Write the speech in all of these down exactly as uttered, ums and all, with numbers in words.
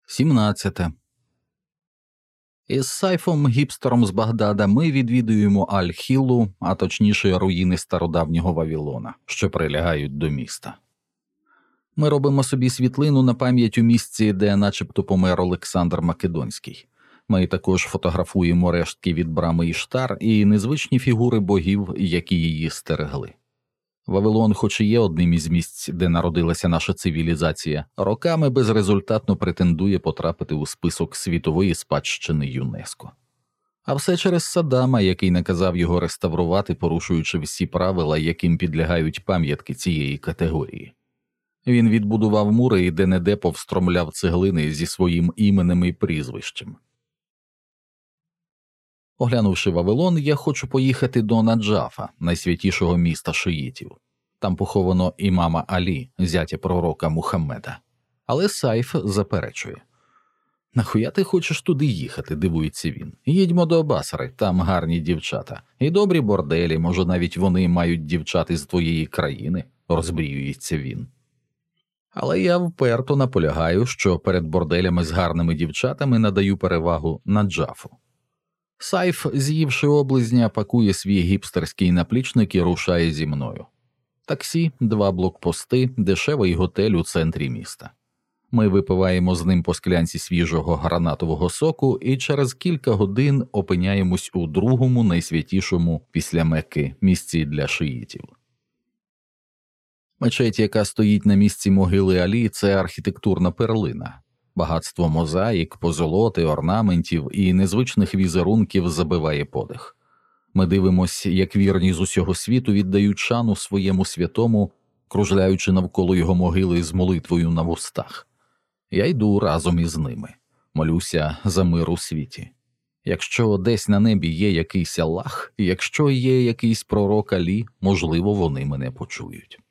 сімнадцяте. Із Сайфом, гіпстером з Багдада, ми відвідуємо Аль-Хіллу, а точніше руїни стародавнього Вавилона, що прилягають до міста. Ми робимо собі світлину на пам'ять у місці, де начебто помер Олександр Македонський. Ми також фотографуємо рештки від брами Іштар і незвичні фігури богів, які її стерегли. Вавилон, хоч і є одним із місць, де народилася наша цивілізація, роками безрезультатно претендує потрапити у список світової спадщини ЮНЕСКО. А все через Саддама, який наказав його реставрувати, порушуючи всі правила, яким підлягають пам'ятки цієї категорії. Він відбудував мури і де-не-де повстромляв цеглини зі своїм іменем і прізвищем. Оглянувши Вавилон, я хочу поїхати до Наджафа, найсвятішого міста шиїтів. Там поховано імама Алі, зятя пророка Мухаммеда. Але Сайф заперечує. «Нахуя ти хочеш туди їхати?» – дивується він. «Їдьмо до Басри, там гарні дівчата. І добрі борделі, може навіть вони мають дівчат із твоєї країни», – розбріюється він. Але я вперто наполягаю, що перед борделями з гарними дівчатами надаю перевагу Наджафу. Сайф, з'ївши облизня, пакує свій гіпстерський наплічник і рушає зі мною. Таксі, два блокпости, дешевий готель у центрі міста. Ми випиваємо з ним по склянці свіжого гранатового соку і через кілька годин опиняємось у другому найсвятішому після Мекки місці для шиїтів. Мечеть, яка стоїть на місці могили Алі, це архітектурна перлина. Багатство мозаїк, позолоти, орнаментів і незвичних візерунків забиває подих. Ми дивимося, як вірні з усього світу віддають шану своєму святому, кружляючи навколо його могили з молитвою на вустах. Я йду разом із ними, молюся за мир у світі. Якщо десь на небі є якийсь Аллах, якщо є якийсь пророк Алі, можливо, вони мене почують.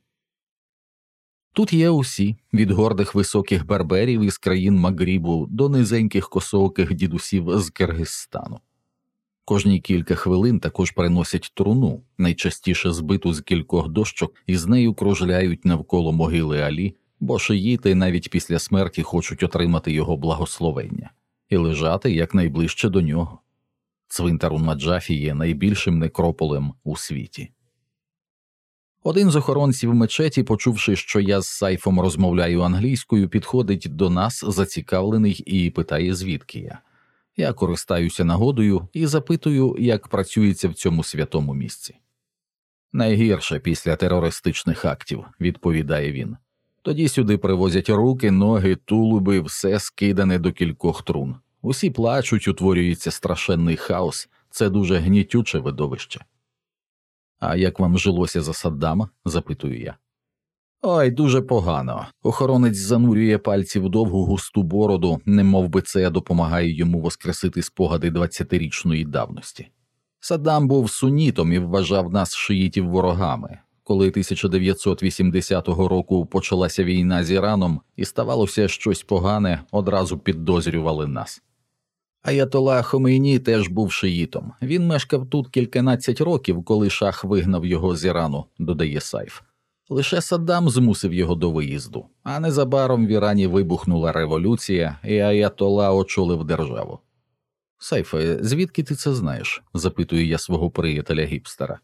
Тут є усі, від гордих високих берберів із країн Магрібу до низеньких косооких дідусів з Киргизстану. Кожні кілька хвилин також приносять труну, найчастіше збиту з кількох дощок, і з нею кружляють навколо могили Алі, бо шиїти навіть після смерті хочуть отримати його благословення і лежати якнайближче до нього. Цвинтар у Наджафі є найбільшим некрополем у світі. Один з охоронців мечеті, почувши, що я з Сайфом розмовляю англійською, підходить до нас, зацікавлений, і питає, звідки я. Я користаюся нагодою і запитую, як працюється в цьому святому місці. «Найгірше після терористичних актів», – відповідає він. «Тоді сюди привозять руки, ноги, тулуби, все скидане до кількох трун. Усі плачуть, утворюється страшенний хаос, це дуже гнітюче видовище». «А як вам жилося за Саддама?» – запитую я. «Ой, дуже погано». Охоронець занурює пальці в довгу густу бороду, немов би це допомагає йому воскресити спогади двадцятирічної давності. Саддам був сунітом і вважав нас шиїтів ворогами. Коли тисяча дев'ятсот вісімдесятого року почалася війна з Іраном і ставалося щось погане, одразу підозрювали нас. Аятолла Хомейні теж був шиїтом. Він мешкав тут кільканадцять років, коли шах вигнав його з Ірану, додає Сайф. Лише Саддам змусив його до виїзду, а незабаром в Ірані вибухнула революція, і Аятолла очолив державу. «Сайфе, звідки ти це знаєш?» – запитую я свого приятеля-гіпстера.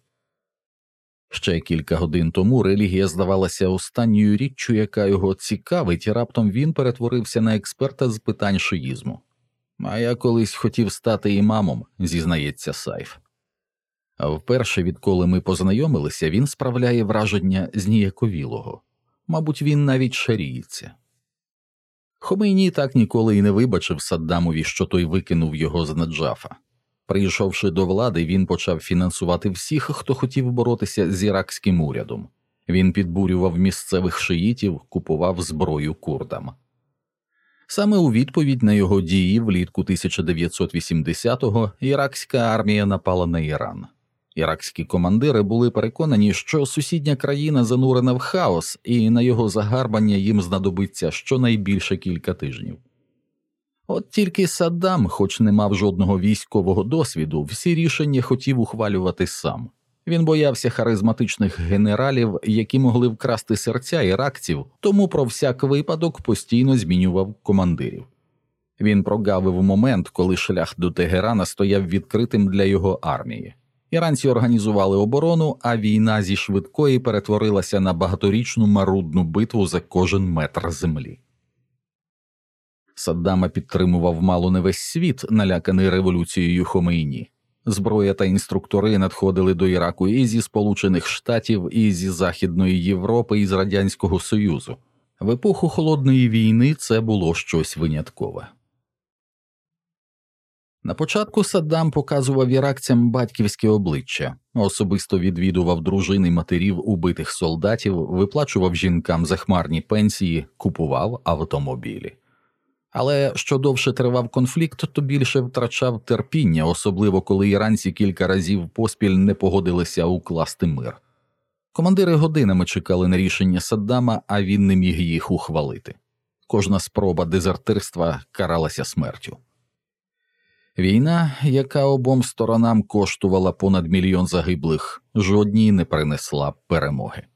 Ще кілька годин тому релігія здавалася останньою річчю, яка його цікавить, і раптом він перетворився на експерта з питань шиїзму. «А я колись хотів стати імамом», – зізнається Сайф. А вперше, відколи ми познайомилися, він справляє враження зніяковілого. Мабуть, він навіть шаріється. Хомейні так ніколи й не вибачив Саддамові, що той викинув його з Наджафа. Прийшовши до влади, він почав фінансувати всіх, хто хотів боротися з іракським урядом. Він підбурював місцевих шиїтів, купував зброю курдам. Саме у відповідь на його дії влітку тисяча дев'ятсот вісімдесятого іракська армія напала на Іран. Іракські командири були переконані, що сусідня країна занурена в хаос, і на його загарбання їм знадобиться щонайбільше кілька тижнів. От тільки Саддам, хоч не мав жодного військового досвіду, всі рішення хотів ухвалювати сам. Він боявся харизматичних генералів, які могли вкрасти серця іракців, тому про всяк випадок постійно змінював командирів. Він прогавив момент, коли шлях до Тегерана стояв відкритим для його армії. Іранці організували оборону, а війна зі швидкої перетворилася на багаторічну марудну битву за кожен метр землі. Саддама підтримував мало не весь світ, наляканий революцією Хомейні. Зброя та інструктори надходили до Іраку і зі Сполучених Штатів, і зі Західної Європи, і з Радянського Союзу. В епоху Холодної війни це було щось виняткове. На початку Саддам показував іракцям батьківське обличчя, особисто відвідував дружин і матерів убитих солдатів, виплачував жінкам захмарні пенсії, купував автомобілі. Але що довше тривав конфлікт, то більше втрачав терпіння, особливо коли іранці кілька разів поспіль не погодилися укласти мир. Командири годинами чекали на рішення Саддама, а він не міг їх ухвалити. Кожна спроба дезертирства каралася смертю. Війна, яка обом сторонам коштувала понад мільйон загиблих, жодній не принесла перемоги.